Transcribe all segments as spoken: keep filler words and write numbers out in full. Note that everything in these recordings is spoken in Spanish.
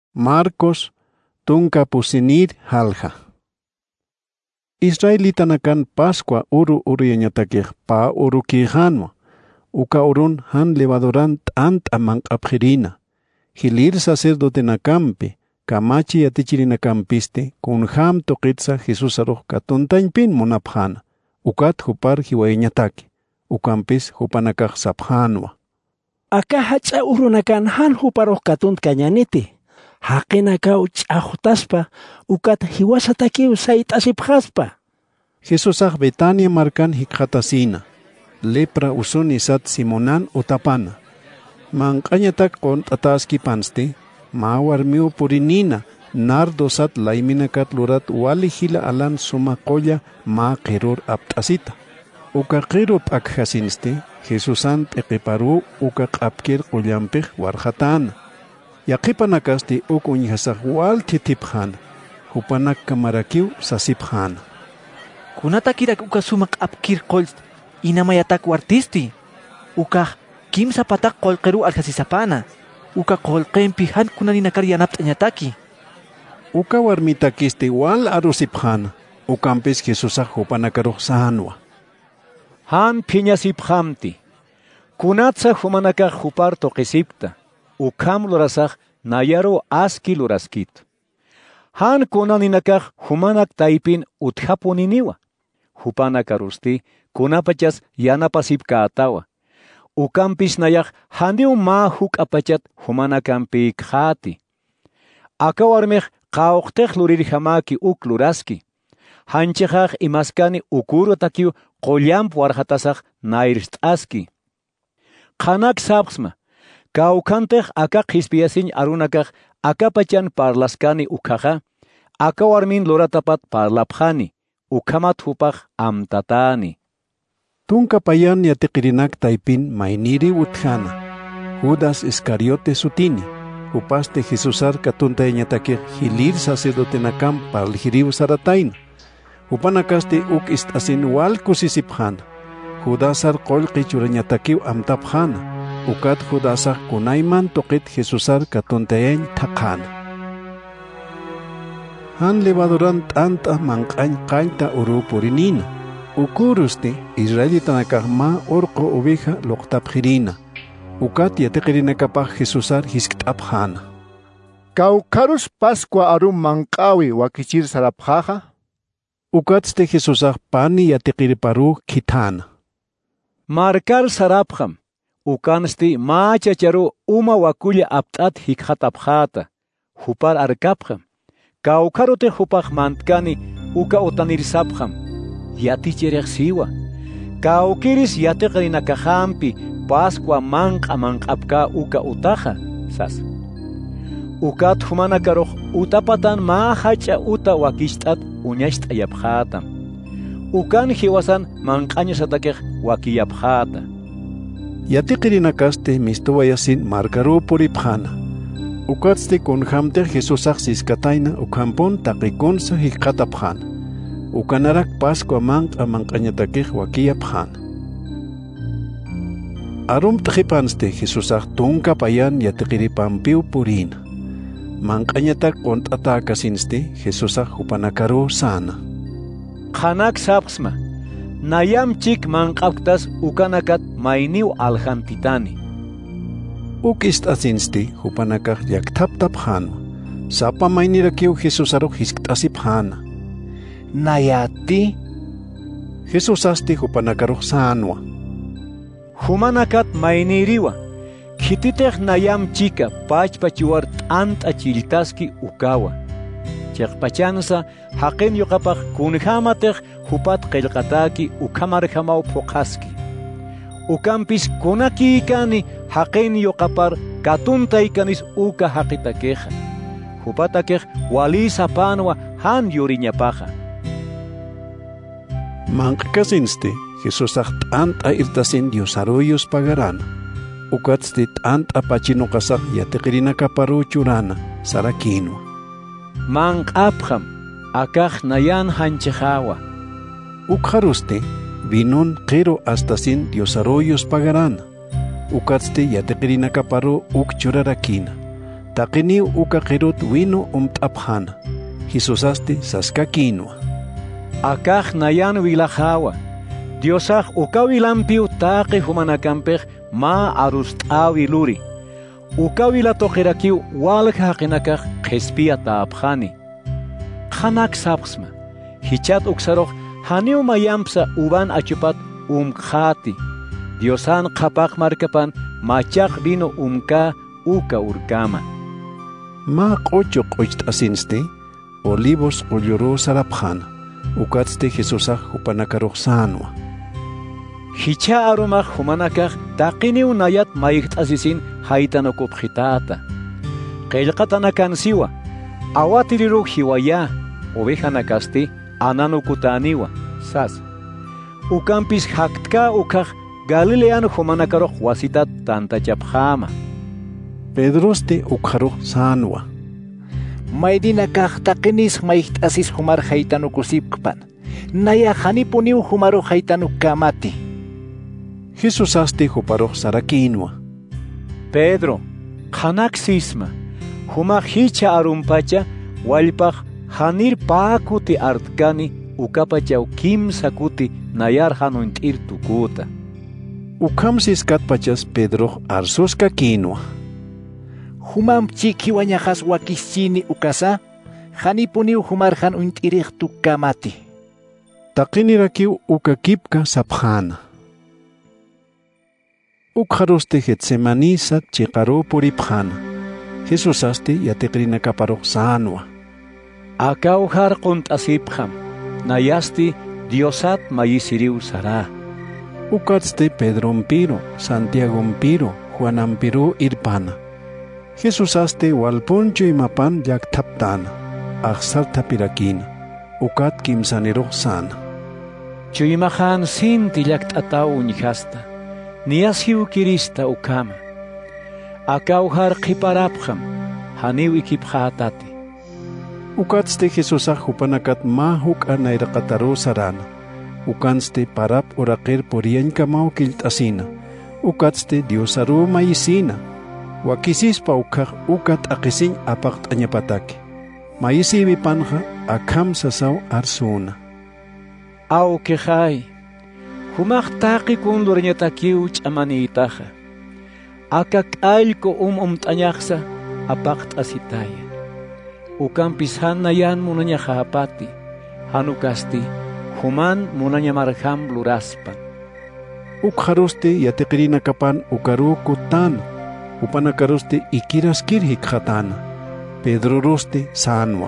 Marcos tunka pusinir halja. Israelitanakan Pascua uru uriyañatakej pa urukijanwa. Uka urun han levadoran tant amang abjerina. Hilir sacerdote nakampi, kamachi atichirinakampiste, kun ham toqitsa Jesus aruj katuntañpin munapjana. Ukat hupar hiwayañataki. Ukampis hupanakaj sapjanwa. Aka hacha urunakan han huparuj katunt kañaniti. Haqinakaw ch'ajutaspa ukat hiwasatakiw saytasipjaspa. Jesusaj Betania markan hikjatasina. Lepra usun isat Simonan utapana. Manqañatak qont'ataski panste, mawarmiu purinina, nardosat laiminakat lurat wali hila alan suma qolla ma qirur apt'asita. Uka qirup akjasinste, Jesusan t'eqiparu uka q'apkir qullanpij warjatana. Yaqipanakasti ukuñhasaq waltitipjana, hupanak kamarakiw sasipjana. Kunatakirak uka sumaq q'apkir qoll inamayatak wartisti. Uka kimsa patak qollqiru alhasisapana. Uka qollqenpi han kunaninakar yanapt'añataki. Uka warmitakisti wal arusipjana, ukampis Jesusaq hupanakaruj sanwa. Han phiñasipjamti. Kunatsa humanakaq hupar toqisipta. Ukam lurasaq nayaro aski luraskit. Han kunaninakaq humanak taipin uthapuniniwa. Hupanakarusti kunapachas yanapasipka atawa. Ukampis nayaq handiu ma huk apachat humanakampi khati. Akawarmej qawqtej lurirhamaki uk luraski. Hanchejaq imaskani ukuru takiu qollamp warhatasaq nairst'aski. Qanak sabqsma. Kaukantej aka qispiyasin arunakaq akapachan parlaskani ukaja, akawarmin loratapat parlapjani, ukamat hupaj amtatani. Tunka payan yatiqirinak taipin mainiri utjana, Judas Iscariote sutini, upaste Jesusar katuntañatakej hilir sacerdote nakam parljiriu sarataina. Upanakaste uk istasin wal kusisipjana, Judasar qolqi churañatakiw amtapjana. Ukat Judasaq kunayman toqit Jesusar katuntayañ thaqana. Han levadoran t'anta manq'añ qañta uru purinina. Ukuruste Israelitanakaq ma urqu oveja loqtapjirina. Ukat yatiqirinakapaq Jesusar hisk't'apjana. Kawkarus Pascua arum manq'awi wakichir sarapjaja. Ukatste Jesusaq pani yatiqiriparu khithana. Markar sarapjam. Ukansti machacharu uma wakulla apt'at hikhatapjata. Hupar arkapjam. Kawkarote hupaj mantkani uka utanirsapjam. Yatichirek siwa. Kawkiris yatiqrinakajampi Pascua manqa manqapka uka utaja. Sas. Ukat humanakaruj utapatan ma hacha uta wakisht'at uñasht'ayapjatam. Ukan hiwasan manqañasatakej wakiyapjata. Yatiqirinakaste mistuwayasin markaru puripjana. Ukatste kun hamter Jesusaq siskatayna ukhampon taqikunsa hikqatapjana. Ukanarak Pascua manqa manqañatakej wakiyapjana. Arum tqipanste Jesusaq tunka payan yatiqiripampiw purina. Manqañatak qont'atakasinste Jesusaq hupanakaru sana. Qanak sabqsma. Nayam chik manqaptas ukanakat mainiu alhantitani. Uk istasinsti hupanakaq yaktaptapjana. Sapa mainirakiw Jesusaruj hisk'tasipjana. Nayati. Jesusasti hupanakaruj sanwa. Humanakat mainiriwa. Khititej nayam chika pachpachiwar t'anta chiltaski ukawa. Chaqpachansa haqin yuqapaq kunhamatej hupat qillqataki ukamarjamaw phuqaski. Ukampis kunaki kani haqin yuqapar katuntaykanis uka haqitakeja. Hupatakej wali sapanwa han yuriñapaja. Manqkasinste Jesusaq t'anta irtasin diosaruyos pagarana. Ukatste t'anta pachinoqasaq yatiqirinakaparu churana sarakinwa. Manqapjam akaj nayan hanchejawa. Ukharuste vinon qero hasta sin diosarollos pagarana. Ukatste yatiqirinakaparu uk churarakina. Taqiniu uka qirut wino umt'apjana. Jesusaste saskakinwa. Akaj nayan wilajawa. Diosaj uka wilampiu taqi humanacampej ma arust'awi luri. Uka wilatoqirakiu walq haqinakaj qespia taapjani. Qanak sapsma. Hichat uksaroq haniu mayampsa uban achupat umqati. Diosan qapak markapan machaq vino umka uka urkama. Ma qocho qocht'asinste olivos ulluru sarapjana. Ukatste Jesusaj hupanakaroq sanwa. Hicha arumaj humanakaj taqiniu nayat maiqt'asisin haytanokupjitata. Qillqatanakansiwa. Awatiriruq hiwaya. Ovejanakasti ananukutaniwa. Sas. Ukampis haktka ukaj Galileano humanakaroq wasitat tantachapjama. Pedroste ukharoq sanwa. Maydina kaq taqinis maiqt'asis humar haytanukusipkpan. Naya hanipuniu humaro haytanukamati. Jesusaste huparoq sarakinwa. Pedro, qanak sisma. Huma hicha arumpacha wallpaq hanir paakuti artkani ukapachaw kimsa kuti nayar hanunt'ir tukuta. Ukamsis katpachas Pedro arsuska kinwa. Humam chiki wañajas wakischini ukasa, hanipuniu humar hanunt'iriq tukamati. Taqinirakiu ukakipka sapjana. Ukharoste Getsemanisa chiqaru puripjana. Jesusaste yatiqrinakaparoq sanwa. Akaujar quntasipjam, nayasti Diosat mayisiriu sara. Ukatste Pedrompiro, Santiagompiro, Juanampiro irpana. Jesusaste walpuncho imapan llaktaptana, aqsartapirakina. Ukat kimsaniroq sana. Chuymahan sinti llakt'ataw uñhasta, niasiu kirista ukama. Akaujar qiparapjam, haniu ikipjatati. Ukatste Jesusaj hupanakat mahuk anayraqataru sarana. Ukanste parap uraqir puriyankamau kilt'asina. Ukatste Diosaru mayisina. Wakisispa ukaj ukat aqisin apaqt'añapataki. Mayisi vipanja akam sasaw arsuna. Au quejay. Humaq taqi kundurñatakiu ch'amaniytaqa. Akak'allku um umt'añaqsa apaqt'asitaya. Ukampis hanayan munañaqa apati. Hanukasti human munaña marham luraspan. Ukharoste yatiqrinakapan ukaru kutana. Upanakaroste ikiraskir hikhatana. Pedro roste sanwa.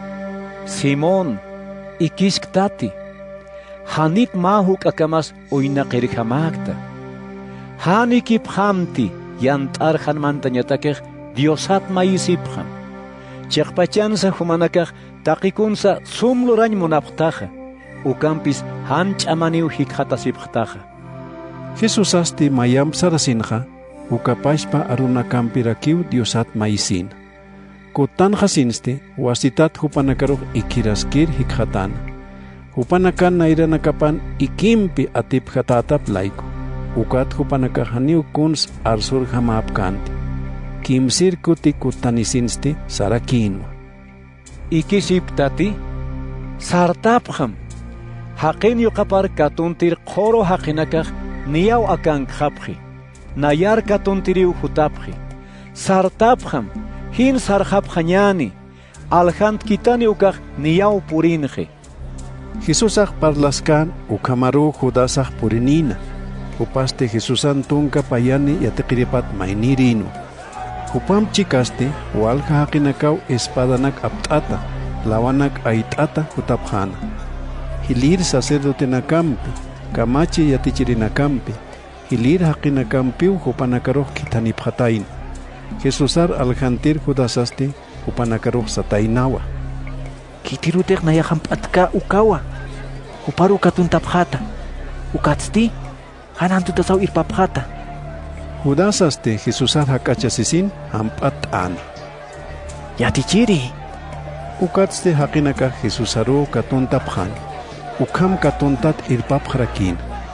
Simón, ikisktati. Hanip mahuk akamas oinaqirjamakta. Hanikip hamti yantar hanmantañatakej Diosat mayisipjam. Chaqpachansa humanakaj taqikunsa sumlurañ munaptaja. Ukampis han ch'amaniu hikhatasipjtaja. Jesusaste mayam sarasinja. Ukapashpa arunakampirakiu Diosat mayisin. Kutan hasinste wasitat hupanakaruq ikiraskir hikhatana. Hupanakan nairanakapan ikimpi atiphatatap laiko. Ukat hupanakahaniu kuns arsur hamapkanti. Kimsir kuti kutanisinste sarakinwa. Ikisiptati sartapjam. Haqin yuqapar katuntir qoro haqinakaj niyaw akan khapji. Nayar katuntiriu hutapji. Sartapjam. Hin sarjapjañani, alhant kitani ukaj niyaw purinje. Jesusaj parlaskan ukamaru judasaj purinina. Upaste Jesusan tunka payani yatiqiripat mainirinu. Upam chikaste walka haqinakaw espadanak aptata, lawanak aitata hutapjana. Hilir sacerdote nakampi, kamachi yatichirinakampi, hilir haqinakampiu hupanakaroq kitanipjatayin. Jesusar aljantir judasaste upanakaruq satainawa. Kitirutek nayahampatka ukawa. Uparu katuntapjata. Ukatsti hanantutasaw irpapjata. Judasaste Jesusar hakachasisin hampat ana. Yatichiri. Ukatste haqinaka Jesusaru katuntapjan. Ukam katuntat irpapjrakin.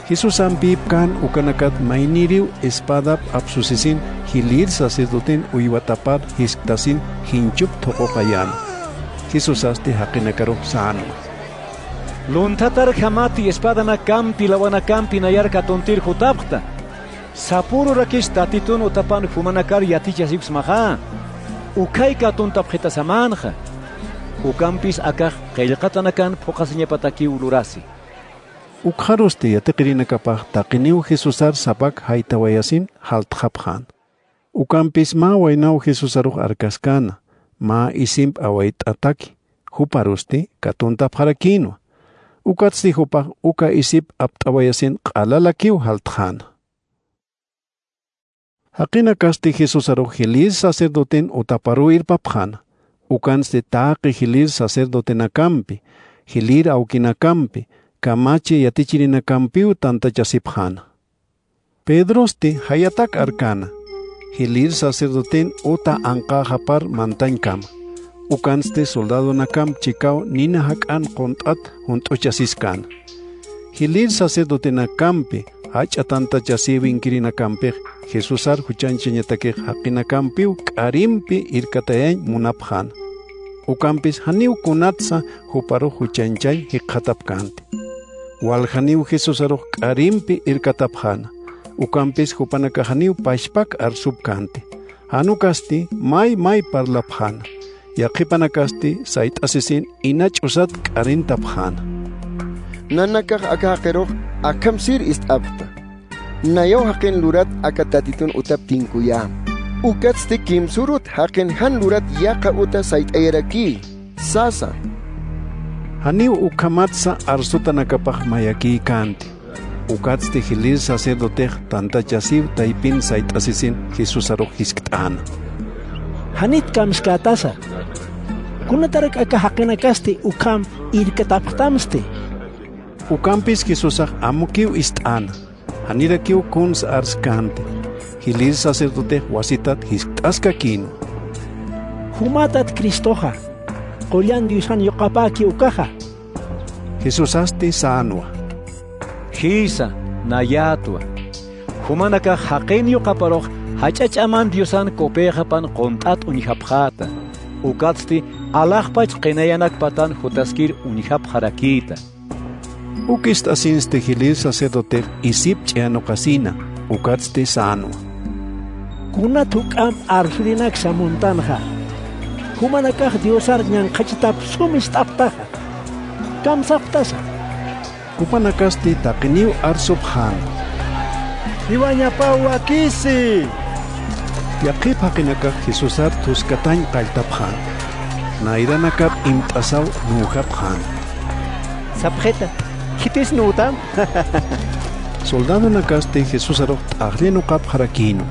Jesús ampip kan ukanakat mainiriu espada absusisin hilir sacerdoten uiwatapar hisktasin hinchup tokokayan. Jesús aste hakinakaro sano. Luntatar kamati espada na kampi lawana kampi nayar katontir hutapta. Sapuro rakish tatitun utapan fumanakar yaticha sipsmaha. Ukay katontap hita samanja. Ukampis akaj qillqatanakan pokasinya pataki ulurasi. Ukharoste yateqirina kapaq taqiniw Jesusar sapak haytawayasin haltqapqan. Ukampis ma waynaw Jesusaruq arkaskana, ma isimp await ataki, huparuste katuntap harakinwa. Ukatsti hupaq uka isip aptawayasin qalalakiw haltqan. Haqina kasti Jesusaruq hilir sacerdoten utaparuir papqan. Ukanste taqi hilir sacerdotena kampi, hilir aukina kampi, kamachi yatichirina kampiu tanta chasipjana. Pedroste hayatak arkana, hilir sacerdoten uta anqa japar mantañ kama. Ukanste soldado nakam chikao nina hakan kontat junto chasiskana. Hilir sacerdotena kampi, hacha tanta chasibin kirina kampej, Jesusar huchanchiñatakej haqina kampiu karimpi irkatayañ munapjana. Ukampis haniu kunatsa huparu huchanchay hiqatapkante. Walhaniu Jesusaruq karimpi irkatapjana. Ukampis hupanaka haniu pashpak arsupkante. Hanukasti may may parlapjana. Yaqipanakasti sait asisin inach usat karintapjana. Nanakaj akajeroq akamsir istapta. Nayaw haqin lurat akatatitun utap tinkuyam. Ukatste kim surut haken han lurat yaka uta sait ayaraki. Sasa. Haniu ukamatsa arsuta nakapaj mayaki kanti. Ukatste hilir sacerdotej tanta chasiv taipin sait asisin Jesusaruq hisk't'ana. Hanit kamskatasa. Kunatarak aka hakinakaste ukam irkataptamste. Ukampis Jesusaj amukiw ist'ana. Hanirakiw kuns arskante. Hilir sacerdote wasitat hisktaska kino. Humatat Kristoja, qollan Diosan yoqapaki ukaja. Jesús aste sanwa. Hisa, nayatua. Humanaka haqen yoqaparoj, hachachaman Diosan kopejapan kontat unihapjata. Ukatsti alajpach qenayanak patan hutaskir unihapjarakita. Ukist asinste hilir sacerdote isip ch'anokasina. Ukatste sanwa. Kuna tukam arfrinak samuntanja. Humanakaj Diosar ñanqachitap sumistaptaja. Kamsaptasa. Kupanakasti taqiniw arsupjan. Iwañapaw akisi. Yaqip haqinakaj Jesusar tuskatañ qaltapjan. Nairanakap imt'asaw nujapjan. Sapjeta, kitis nutam? Soldado nakaste Jesusaruq t'aqlinu qap harakino.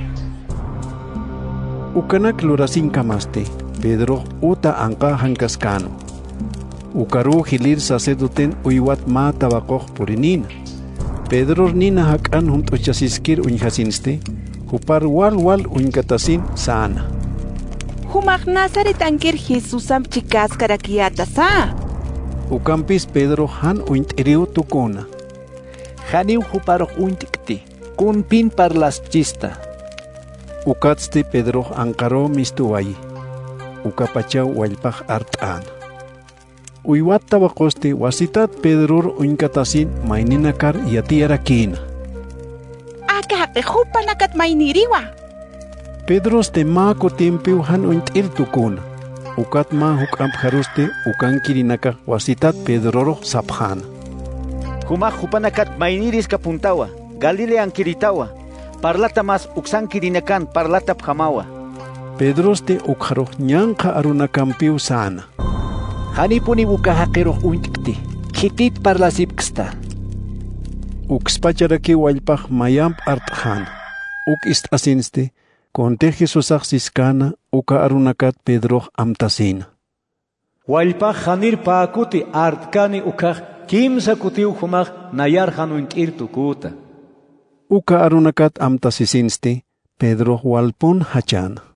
Ukanak lurasin kamaste, Pedro uta anqa hankaskano. Ukaru hilir sacerdoten uywat ma tabaqoq purinina. Pedro nina hakan junto chasiskir unjasinste, hupar wal wal unkatasin sana. Humaq Nazaret ankir Jesusam chikaskarakiata sa. Ukampis Pedro han uintiriu tukuna. Haniu huparoq untikti, kun pin parlas chista. Ukatste Pedro ankaro mistuway. Ukapachaw wallpaj art'an. Uywat tabakoste wasitat Pedro unkatasin maininakar yatiarakina. Akaqe hupanakat mainiriwa. Pedro ste mako timpiw han uintir tukuna. Ukat ma hukam haruste ukankirinaka wasitat Pedro sapjana. Humaq hupanakat mainiris kapuntawa, Galilea ankiritawa. Parlata mas uksankirinakan parlata pjamawa. Pedroste ukharoq ñanqa arunakampiw sana. Hanipuni ukahaqiroq untikti, kitit parlasipksta. Ukspacharaki wallpaj mayamp art'han. Uk istasinste, konte Jesusaq siskana uka arunakat Pedroq amtasina. Wallpaj hanir paakuti artkani ukaj kimsa kutiu humaq nayar hanunk'ir tukuta. Uka arunakat amtasisinste, Pedro walpun hachana.